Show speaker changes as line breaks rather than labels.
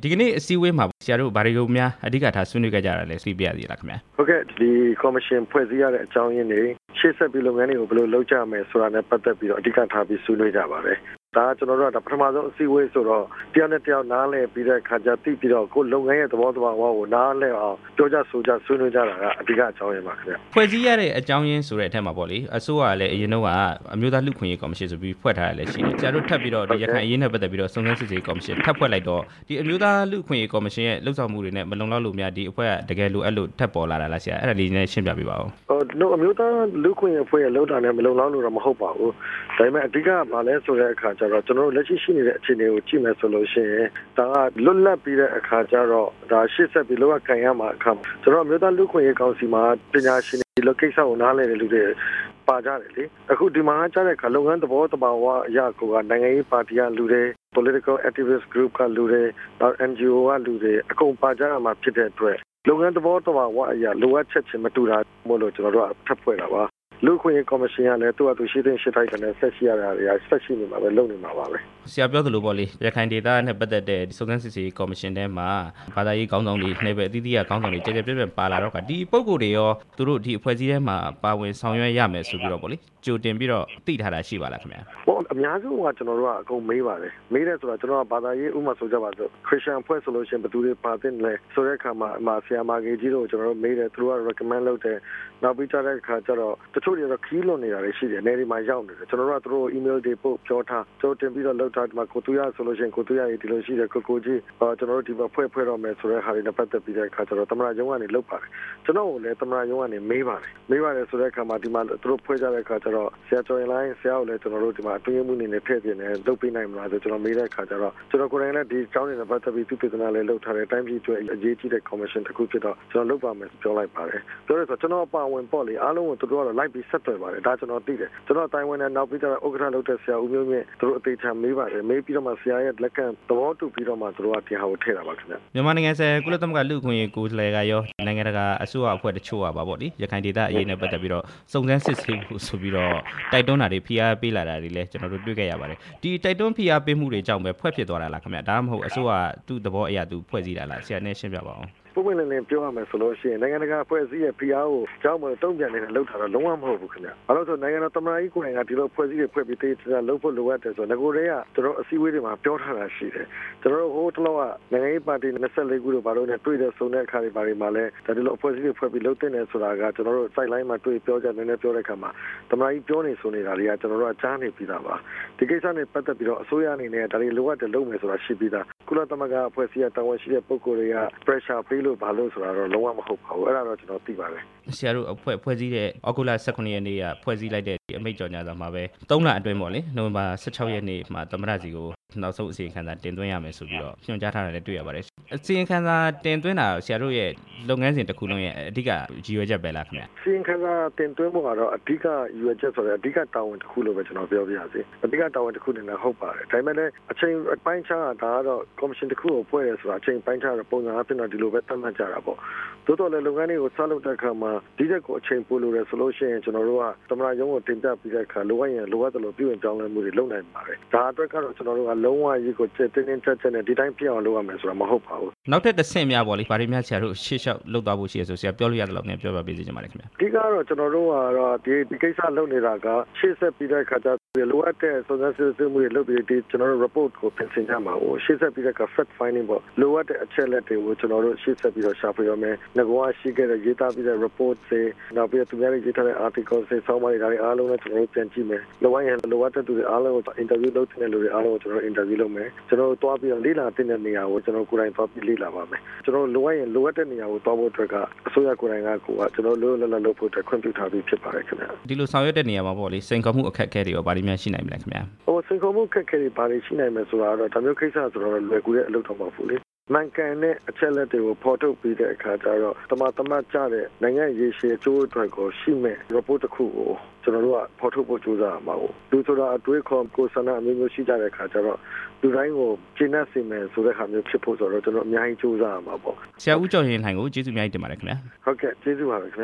ဒီကနေ့အစည်းအဝေးမှာဆရာတို့ဗာရီယိုများအဓိကထားဆွေးနွေးကြတာလဲသိပြရသေးလားခင်ဗျာ
ဟုတ်ကဲ့ဒီကော်မရှင်ဖွဲ့စည်းရတဲ့အကြောင်းရင်းတွေရှေ့ဆက်ပြီးလုပ်ငန်းတွေကိုဘယ်လိုလုပ်ကြမယ်ဆိုတာနဲ့ပတ်သက်ပြီးတော့အဓိကထားပြီးဆွေးနွေးကြပါတယ်ဒါကျွန်တော်တို့ကပထမဆုံးအစည်းအဝေးဆိုတော့တယောက်နဲ့တယောက်နားလည်ပြီးတဲ့ခါကျသိပြီးတော့ကိုယ်လုပ်ငန်းရဲ့သဘောတရားကိုနားလည်အောင်ပြောကြဆိုကြဆွေးနွေးကြတာကအဓိကအကြောင်းရင်းပါခင်ဗျ
ဖွဲ့စည်းရတဲ့အကြောင်းရင်းဆိုတဲ့အထက်မှာပေါ့လေအစိုးရကလည်းအရင်တော့ကအမျိုးသားလူခွင့်ရေးကော်မရှင်ဆိုပြီးဖွဲ့ထားရလဲရှိတယ်ဆရာတို့ထပ်ပြီးတော့ဒီရခိုင်အရေးနဲ့ပတ်သက်ပြီးတော့စုံစမ်းစစ်ဆေးကော်မရှင်ထပ်ဖွဲ့လိုက်တော့ဒီအမျိုးသားလူခွင့်ရေးကော်မရှင်ရဲ့လှုပ်ဆောင်မှုတွေနဲ့မလုံလောက်လို့များဒီအဖွဲ့ကတကယ်လို့အဲ့လိုထပ်ပေါ်လာတာလားဆရာအဲ့ဒါလေးနဲ့ရှင်းပြပေးပါဦး
အမျိုးသားလူခွင့်ရေးအဖွဲ့ရဲ့လှုပ်တာနဲ့မလုံလောက်လို့တော့မဟုတ်ပါဘူးဒါပေမဲ့အဓိကဘာလဲဆိုတဲ့အခါကျတော့ကျွန်တော်တို့လက်ရှိရှိနေတဲ့အခြေအနေကိုကြည့်မယ်ဆိုလို့ရှိရင်ဒါကလွတ်လပ်ပြီးတဲ့အခါကျတော့ဒါရှေ့ဆက်ပြီးလောကခံရမှာအခါကျွန်တော်အမျိုးသားလူခွင့်ရေးကောင်စီမှာပညာရှင်တွေလောကိစ္စကိုနားလည်တဲ့လူတွေပါကြတယ်လေအခုဒီမှာကြားတဲ့အခါလုပ်ငန်းသဘောတဘာဝအရာကိုကနိုင်ငံရေးပါတီကလူတွေ political activist group ကလူတွေနောက် NGO ကလူတွေအကုန်ပါကြရမှာဖြစ်တဲ့အတွက်လုပ်ငန်းသဘောတဘာဝအရာလိုအပ်ချက်ချင်းမတူတာမို့လို့ကျွန်တော်တို့ကထပ်ဖွဲ့တာပါလူခွင့်ရေးကော်မရှင်ကလည်းသူ့အတူရှိတဲ့ရှစ်ထိုက်ကနေဆက်ရှိရတာတွေဆက်ရှိနေမှာပဲလုပ်နေမှာပါပဲ
ဆရာပြောသလိုပေါ့လေရခိုင်ဒေသနဲ့ပတ်သက်တဲ့စုံစမ်းစစ်ဆေးကော်မရှင်ထဲမှာဘာသာရေးခေါင်းဆောင်တွေနှိပ်ပဲအသီးသီးကခေါင်းဆောင်တွေကြဲကြဲပြဲပြဲပါလာတော့ကဒီပုံကိုယ်တွေရောသူတို့ဒီအဖွဲ့အစည်းထဲမှာပါဝင်ဆောင်ရွက်ရမယ်ဆိုပြီးတော့ပေါ့လေကြိုတင်ပြီးတော့သိထားတာရှိပါလားခင်ဗျာ
အများစုကကျွန်တော်တို့ကအကုန်မေးပါတယ်မေးတယ်ဆိုတာကျွန်တော်ကဘာသာရေးဥမာဆိုကြပါစို့ခရစ်ယာန်အဖွဲ့ဆိုလို့ရှိရင်ဘယ်သူတွေပါတဲ့လဲဆိုတဲ့အခါမှာဆရာမကြီးကြီးတို့ကျွန်တော်တို့မေးတယ်သူတို့က recommend လုပ်တယ်နောက်ပြီးကြတဲ့အခါကျတော့တချို့တွေတော့ခီးလွန်နေတာတွေရှိတယ်နေဒီမှာရောက်နေတယ်ကျွန်တော်တို့ကသူတို့ email တွေပို့ပြောထားကြိုတင်ပြီးတော့လုပ်ထားဒီမှာကိုသူရဆိုလို့ရှိရင်ကိုသူရရေးဒီလိုရှိတယ်ကိုကြီးကျွန်တော်တို့ဒီမှာဖွဲ့တော့မယ်ဆိုတဲ့ဟာတွေနဲ့ပတ်သက်ပြီးတဲ့အခါကျတော့သမရယုံကနေလုပ်ပါတယ်ကျွန်တော်ကလည်းသမရယုံကနေမေးပါတယ်ဆိုတဲ့အခါမှာဒီမှာသူတို့ဖွဲ့ကြတဲ့အခါကျတော့ဆရာကျော်ရင်လိုင်းဆရာကိုလည်းကျွန်တော်တို့ဒီမှာအတွင်းမှုနေနဲ့ထည့်ပြင်တယ်လုပ်ပေးနိုင်မလားဆိုကျွန်တော်မေးတဲ့အခါကျတော့ကျွန်တော်ကိုယ်တိုင်လည်းဒီအကြောင်းတွေနဲ့ပတ်သက်ပြီးသူပြည်နာလည်းလုပ်ထားတယ်တိုင်းပြည်အတွက်အရေးကြီးတဲ့ commission တစ်ခုဖြစ်တော့ကျွန်တော်လုပ်ပါမယ်ပြောလိုက်ပါတယ်ပြောရဆိုကျွန်တော်ပါဝင်ပေါ့လေအားလုံးကိုသူတို့ကတော့လိုက်ပြီးဆက်သွယ်ပါတယ်ဒါကျွန်တော်သိတယ်ကျွန်တော်တိုင်ဝမ်နဲ့နောက်ပြီးတော့ဥက္ကဋ္ဌလုပ်တဲ့ဆရာဦးမျိုးမြင့်သူတို့အသေးချာမေးပါတယ်မေးပြီးတော့မှဆရာရဲ့လက်ကသဘောတူပြီးတော့မှသူတို့ကဒီဟာကိုထည့်တာပါခင်ဗျ
မြန်မာနိုင်ငံဆိုင်ကုလသမဂ္ဂလူ့အခွင့်အရေးကိုယ်စားလှယ်ကရောနိုင်ငံတကာအစိုးရအဖွဲ့တချို့ကပါပေါ့လေရခိုင်ဒေသအရေးနဲ့ပတ်သက်ပြီးတော့စုံစမ်းစစ်ဆေးဖို့ဆိုပြီးတော့တိုက်တွန်းတာတွေဖိအားပေးလာတာတွေလည်းကျွန်တော်တို့တွေ့ခဲ့ရပါတယ်ဒီတိုက်တွန်းဖိအားပေးမှုတွေကြောင့်ပဲဖွဲ့ဖြစ်သွားတာလားခင်ဗျဒါမှမဟုတ်အစိုးရသူ့သဘောအရာသူဖွဲ့စည်းတာလားဆရာနဲ့ရှင်းပြပါအောင်
ပုံမှန်လည်းပြောရမယ်ဆိုလို့ရှိရင်နိုင်ငံတကာအဖွဲ့အစည်းရဲ့ဖိအားကိုကြောက်မလို့တုံ့ပြန်နေတဲ့လှုပ်ထားတော့လုံးဝမဟုတ်ဘူးခင်ဗျ။ဘာလို့ဆိုနိုင်ငံတော်သမ္မတကြီးကိုယ်တိုင်ကဒီလိုဖွဲ့စည်းတွေဖွဲ့ပြီးတေးချာလှုပ်ဖို့လိုအပ်တယ်ဆိုတော့ငကိုတွေကကျွန်တော်အစည်းအဝေးတွေမှာပြောထားတာရှိတယ်။ကျွန်တော်တို့ဟိုတလောကနိုင်ငံရေးပါတီ24ခုတို့ဘာလို့လဲတွေ့တဲ့စုံတဲ့အခါတွေဘာတွေမှာလဲဒါဒီလိုအဖွဲ့အစည်းတွေဖွဲ့ပြီးလှုပ်တဲ့နေဆိုတာကကျွန်တော်တို့ site line မှာတွေ့ပြောကြတယ်နဲ့ပြောတဲ့အခါမှာသမ္မတကြီးပြောနေဆိုနေတာတွေကကျွန်တော်တို့ကကြားနေပြီးသားပါ။ဒီကိစ္စနဲ့ပတ်သက်ပြီးတော့အစိုးရအနေနဲ့ဒါတွေလိုအပ်တယ်လုပ်မယ်ဆိုတာရှိပြီးသား။ကုလသမဂ္ဂအဖွဲ့အစည်းကတာဝန်ရှိတဲ့ပုဂ္ဂိုလ်တွေက pressure ပေးလို့ဘာလို့ဆိုတာတော့လုံးဝမဟုတ်ပါဘူးအဲ့ဒါတော့ကျွန်တော်သိပါတယ်
ဆရာတို့ဖွဲ့စည်းတဲ့ဩဂုတ်လ18ရက်နေ့ကဖွဲ့စည်းလိုက်တဲ့အမိန့်ကြော်ညာစာမှာပဲ3လအတွင်းပေါ့လေနိုဝင်ဘာ16ရက်နေ့မှာသမ္မတစီကိုနောက်ဆုံးအစီရင်ခံစာတင်သွင်းရမယ်ဆိုပြီးတော့ညွှန်ကြားထားတာလည်းတွေ့ရပါတယ်အစီရင်ခံစာတင်သွင်းတာဆရာတို့ရဲ့လုပ်ငန်းစဉ်တစ်ခုလုံးရဲ့အဓိကရည်ရွယ်ချက်ပဲလားခင်ဗျ
အစီရင်ခံစာတင်သွင်းဖို့ကတော့အဓိကရည်ရွယ်ချက်ဆိုတဲ့အဓိကတာဝန်တစ်ခုလို့ပဲကျွန်တော်ပြောပြရစီအဓိကတာဝန်တစ်ခုနဲ့လည်းဟုတ်ပါတယ်ဒါပေမဲ့လည်းအချိန်ပိုင်းခြားတာကတော့ commission တစ်ခုကိုဖွဲ့ရဆိုတာအချိန်ပိုင်းခြားတဲ့ပုံစံအဖြစ်တော့ဒီလိုပဲသတ်မှတ်ကြတာပေါ့သို့တော်လည်းလုပ်ငန်းတွေကိုစလုပ်တဲ့အခါမှာဒီချက်ကိုအချိန်ပို့လို့ရဆိုလို့ရှိရင်ကျွန်တော်တို့ကသမရရုံးကိုတင်ပြပြီးတဲ့အခါလိုအပ်ရင်လိုအပ်တယ်လို့ပြုရင်ပြောင်းလဲမှုတွေလုပ်နိုင်ပါတယ်ဒါအတွက်ကတော့ကျွန်တော်တို့ကလုံးဝရေးကိုတင်းတင်းကျပ်ကျပ်နဲ့ဒီတိုင်းပြအောင်လုပ်ရမယ်ဆိုတာမဟုတ်ပါဘူး
နောက်ထပ်တစ်ဆင့်များပေါ့လေဗားတွေများဆရာတို့ရှေ့လျှောက်လုပ်သွားဖို့ရှိရဆိုဆရာပြောလို့ရတယ်လို့လည်းပြောပြပေးစီချင်ပါတယ်ခင်ဗျ
အဓိကတော့ကျွန်တော်တို့ကတော့ဒီကိစ္စလုပ်နေတာကရှေ့ဆက်ပြီးတဲ့အခါကျလိုအပ်တဲ့စုံစမ်းစစ်ဆေးမှုတွေလုပ်ပြီးဒီကျွန်တော်တို့ report ကိုပြင်ဆင်ကြမှာရှေ့ဆက်ပြီးတဲ့ fact finding ပေါ့လိုအပ်တဲ့အချက်လက်တွေကိုကျွန်တော်တို့ရှေ့ဆက်ပြီးတော့ရှာဖွေရမယ်ငကောရှိခဲ့တဲ့ရေးသားပြီးတဲ့ report တွေနောက်ပြီးသူများတွေရေးထားတဲ့ article တွေဆောင်းပါးတွေဒါတွေအားလုံးလည်းကျွန်တော်တို့ပြန်ကြည့်မယ်လိုအပ်ရင်လိုအပ်တဲ့သူတွေအားလုံးကို interview လုပ်တဲ့လူတွေအားလုံးကိုကျွန်တော်တို့ interview လုပ်မယ်ကျွန်တော်တို့တွားပြီးတော့လေ့လာတဲ့နေရာကိုကျွန်တော်ကိုယ်တိုင်တွားပြီးလေ့လာပါမယ်ကျွန်တော်လိုအပ်ရင်လိုအပ်တဲ့နေရာကိုတွားဖို့အတွက်ကအစိုးရကိုယ်တိုင်ကကျွန်တော်လိုလလုပ်ဖို့အတွက်ခွင့်ပြုထားပြီးဖြစ်ပါတယ်ခင်ဗျ
ဒီလိုဆောင်ရွက်တဲ့နေရာမှာပေါ့လေစိန်ခေါ်မှုအခက်အခဲတွေရောဗားတွေများရှိနိုင်မလဲခင်ဗျ
စိန်ခေါ်မှုအခက်အခဲတွေဘာတွေရှိနိုင်မလဲဆိုတာတော့ဒါမျိုးကိစ္စဆိုတော့လွယ်ကူတဲ့အလုပ်တော့မဟုတ်ဘူးလေမှန်ကန်တဲ့အချက်လက်တွေကိုဖော်ထုတ်ပြီးတဲ့အခါကျတော့တမကျတဲ့နိုင်ငံရေးရှေ့အကျိုးအတွက်ကိုရှိမဲ့ report တစ်ခုကိုကျွန်တော်တို့ကဖော်ထုတ်ဖို့ကြိုးစားရမှာ။လူဆိုတာအတွေးခေါ်ကိုယ်ဆန္ဒအမျိုးမျိုးရှိကြတဲ့အခါကျတော့လူတိုင်းကိုကျင့်တတ်စေမယ်ဆိုတဲ့ဟာမျိုးဖြစ်ဖို့ဆိုတော့ကျွန်တော်အများကြီးကြိုးစားရမှာပေါ့
။ဆရာဦးကျော်ရင်လှိုင်ကိုကျေးဇူးအများကြီးတင်ပါတယ်ခင်ဗျာ
။ဟုတ်ကဲ့ကျေးဇူးပါပဲခင်ဗျာ